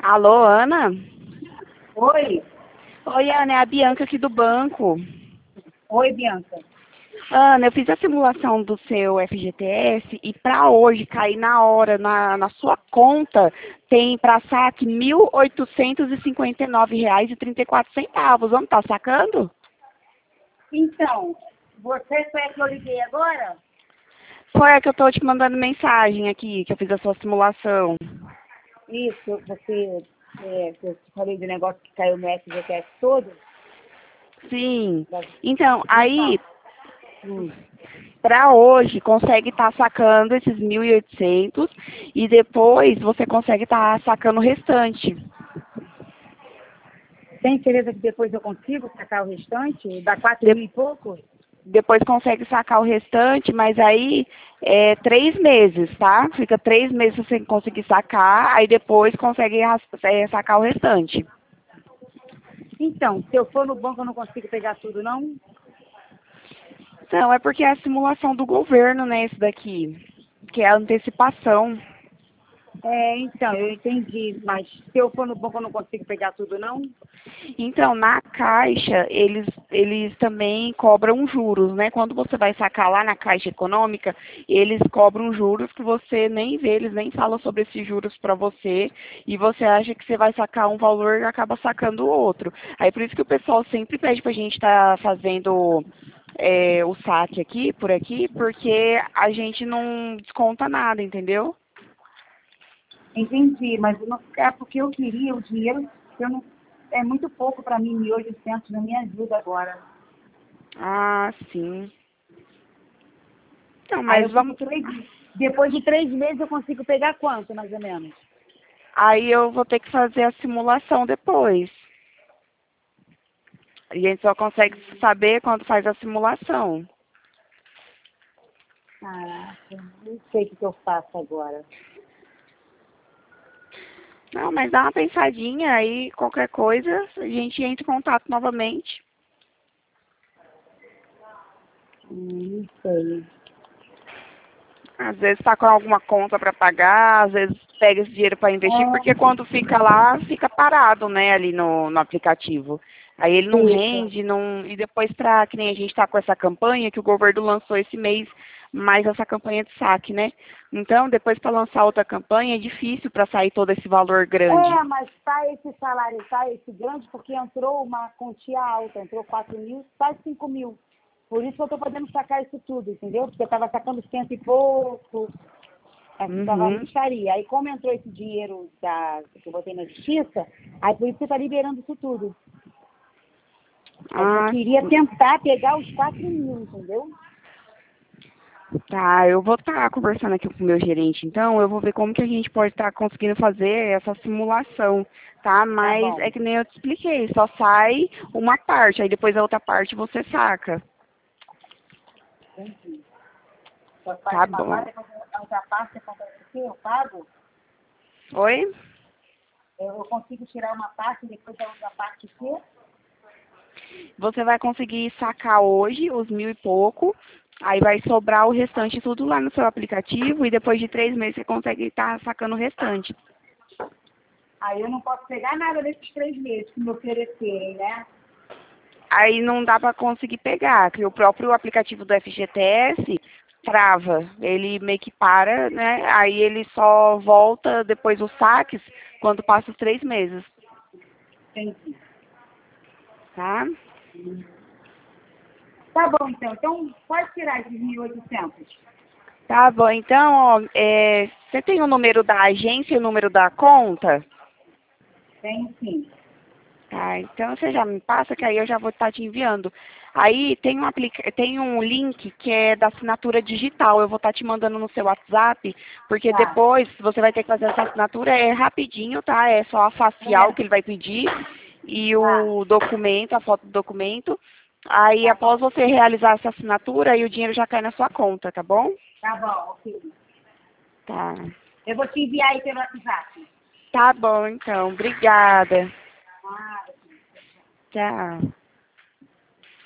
Alô, Ana? Oi, Oi, Ana, é a Bianca aqui do banco. oi, Bianca. Ana, eu fiz a simulação do seu FGTS e para hoje cair na hora na sua conta tem para saque R$ 1.859,34. Vamos estar sacando? Então, você foi a que eu liguei agora? Foi a que eu estou te mandando mensagem aqui, que eu fiz a sua simulação. Isso, eu te falei do negócio que caiu no FGTS todo? Sim. Da- Então, Então, aí, hum, para hoje, consegue estar sacando esses 1.800 e depois você consegue estar sacando o restante. tem certeza que depois eu consigo sacar o restante? Dá 4 De- mil e pouco? Depois consegue sacar o restante, mas aí é 3 meses, tá? Fica 3 meses sem conseguir sacar, aí depois consegue sacar o restante. Então, se eu for no banco eu não consigo pegar tudo, não? Não, é porque é a simulação do governo, né, esse daqui, que é a antecipação. Então, eu entendi, mas se eu for no banco eu não consigo pegar tudo, não? Então, na Caixa, eles também cobram juros, né? Quando você vai sacar lá na Caixa Econômica, eles cobram juros que você nem vê, eles nem falam sobre esses juros para você, e você acha que você vai sacar um valor e acaba sacando o outro. Aí por isso que o pessoal sempre pede pra gente estar fazendo o saque aqui, por aqui, porque a gente não desconta nada, entendeu? Entendi, mas eu não, é porque eu queria o dinheiro, eu não, é muito pouco para mim, 1.800, não me ajuda agora. Ah, sim. Então, Aí mas eu fico vamos. 3, depois de 3 meses eu consigo pegar quanto, mais ou menos? Aí eu vou ter que fazer a simulação depois. A gente só consegue saber quando faz a simulação. Caraca, não sei o que eu faço agora. Não, mas dá uma pensadinha aí, qualquer coisa, a gente entra em contato novamente. Não sei. Às vezes está com alguma conta para pagar, às vezes pega esse dinheiro para investir, porque É, quando fica lá, fica parado, né, ali no aplicativo. Aí ele não fica. rende, não, e depois para que nem a gente está com essa campanha que o governo lançou esse mês, mais essa campanha de saque, né? Então, depois para lançar outra campanha é difícil para sair todo esse valor grande. Mas tá esse salário, tá esse grande, porque entrou uma quantia alta, entrou 4 mil, quase 5 mil. Por isso que eu tô podendo sacar isso tudo, entendeu? Porque eu tava sacando cento e pouco, tava Uhum. mixaria. Aí como entrou esse dinheiro que eu botei na justiça, aí por isso que tá liberando isso tudo. Mas eu Ah, queria sim. tentar pegar os 4 mil, entendeu? Tá, eu vou estar conversando aqui com o meu gerente, então eu vou ver como que a gente pode estar conseguindo fazer essa simulação, tá? Tá Mas bom. é que nem eu te expliquei, só sai uma parte, aí depois a outra parte você saca, Entendi. Só faz tá uma bom. parte, depois a outra parte, acontece o quê? Eu pago? Oi? Eu consigo tirar uma parte, depois a outra parte o quê? Você vai conseguir sacar hoje os 1.000 e pouco, aí vai sobrar o restante tudo lá no seu aplicativo e depois de 3 meses você consegue estar sacando o restante. Aí eu não posso pegar nada desses 3 meses que me oferecerem, né? Aí não dá para conseguir pegar, que o próprio aplicativo do FGTS trava, ele meio que para, né? Aí ele só volta depois os saques quando passa os 3 meses, Entendi. tá? Tá bom, então. Então, pode tirar esses 1.800. Tá bom, então, ó, você tem o número da agência e o número da conta? Tem sim. Tá, então você já me passa que aí eu já vou estar te enviando. Aí tem um link que é da assinatura digital, eu vou estar te mandando no seu WhatsApp, porque Tá. depois você vai ter que fazer essa assinatura, é rapidinho, tá? É só a facial É. que ele vai pedir e Tá. o documento, a foto do documento. Aí Tá após bom. você realizar essa assinatura, aí o dinheiro já cai na sua conta, tá bom? Tá bom, ok. Tá. Eu vou te enviar aí pelo WhatsApp. Tá bom, então. Obrigada. Ah, Tchau.